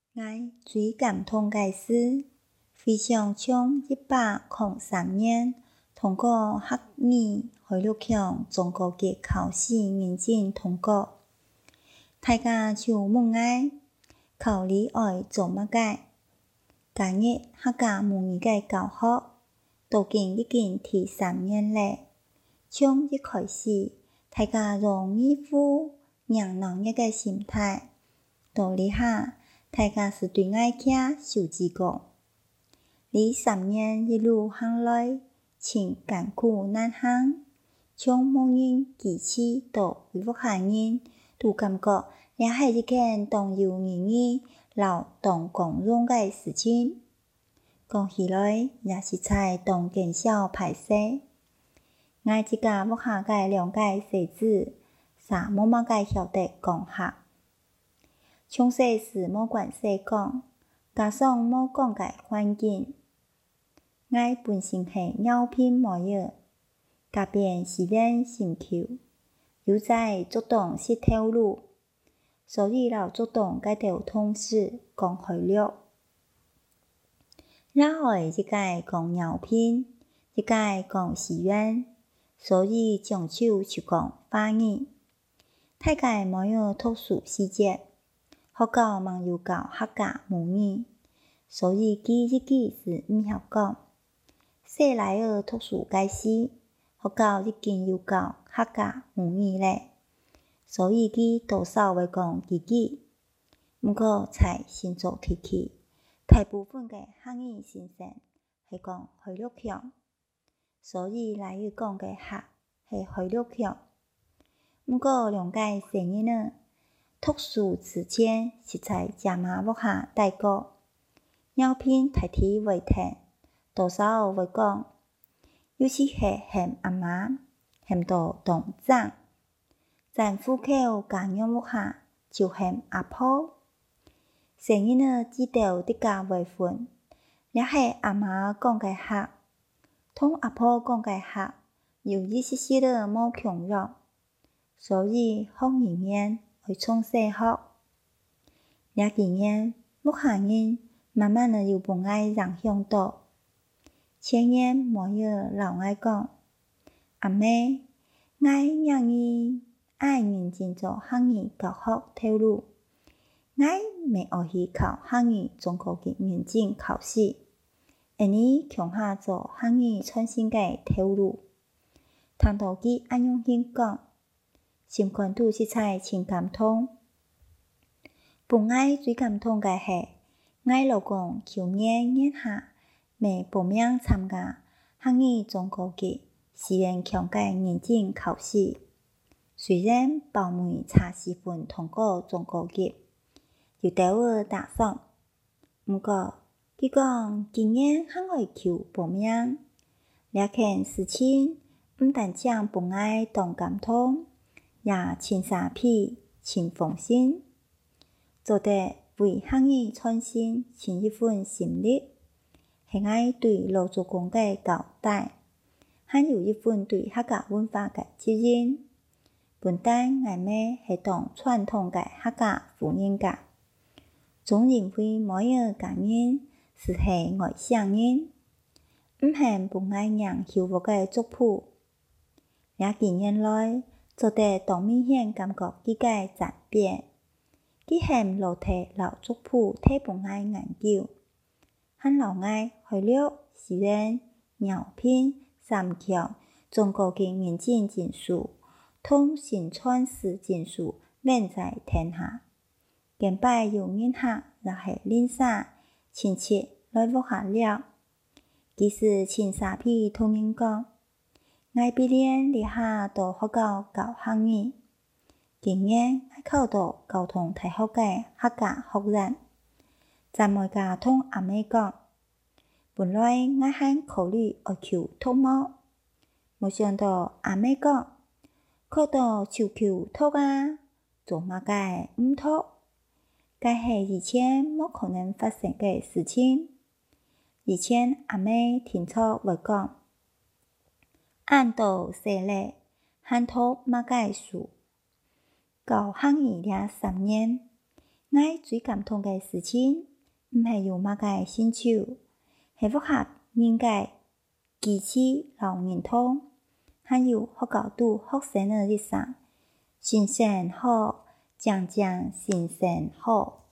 我最感动的是，非常从103年通过学语回录强中国籍考试认真通过。大家就问我考虑爱做乜嘅？今日客家母语嘅教學都已經第3年了。從一開始，大家用一副讓人一嘅心態，到呢下，大家是對我嘅手指講。呢3年一路行來，真艱苦難行，從某人基礎到維護下人，都感覺也係一件當有意義、又當光榮嘅事情。講起來，也是在當見笑歹勢。我自家屋下嘅兩個孫子，啥冇乜嘅曉得講客。從細時冇關係講，加上冇講嘅環境，我本身係尿片冇藥，加邊是練心球，又在做動是條路，所以老做動嘅條同事講開了。然後一個講尿片，一個講醫院，所以將就去講華語。大家冇有特殊細節，學校冇有教客家母語，所以記一記是唔曉講。寫來個特殊解釋，學校已經有教客家母語咧，所以記多少會講幾句。不過在新竹地區，大部分嘅客語先生係講回錄強，所以來要講嘅客係回錄強。不過兩個聲音呢，特殊之間是在家媽屋下大個，尿片代替為聽，多少會講，尤其係喊阿媽，喊到當長，在戶口家娘屋下就喊阿婆。聲音呢知道啲家為分，也係阿媽講嘅客，同阿婆講嘅客，有一些些的冇強弱，所以學語言會從細學。也經驗屋下人慢慢的有幫我影響到，前年冇有老我講，阿妹，我讓你愛認真做客語教學條路。我未學去考客語中國籍認證考試，而你強下做客語創新嘅條路。聽到佢安樣興講，心肝都實在真感動。本我最感動嘅係，我老公去年下未報名參加客語中國籍語言強嘅認證考試，雖然報名差4分通過中國籍，有得我打算，不過佢講今年還會求報名，呢件事情唔但將本我當感動，也真傻皮真放心，做得為客語創新盡一份心力，係我對老祖公嘅交代，還有一份對客家文化嘅責任。本單我妹係當傳統嘅客家婦人家，總認為冇有家人是係外省人，唔係本愛讓後活嘅族譜。也幾年來，做得當明顯感覺佢嘅轉變，佢係老體老族譜替本愛研究，很老愛回錄醫院、尿片、三橋、中國籍認證證書、通信傳世證書滿載天下。近擺有人客也係領啥親戚來屋下了，其實真傻皮同人講，我畢業呢下到學校教客語，今年我考到交通大學嘅客家學院，在每家同阿妹講，本來我還考慮要求讀模，沒想到阿妹講，考到就求讀啊，做乜嘅唔讀？該係以前冇可能發生嘅事情。以前阿妹聽錯會講，按到寫咧，喊讀乜嘅書，教客語了3年， 我最感动嘅事情，毋係有乜嘅成就，係符合人嘅基礎老認同，還有學校對學生嘅日常，精神好，正正精神好。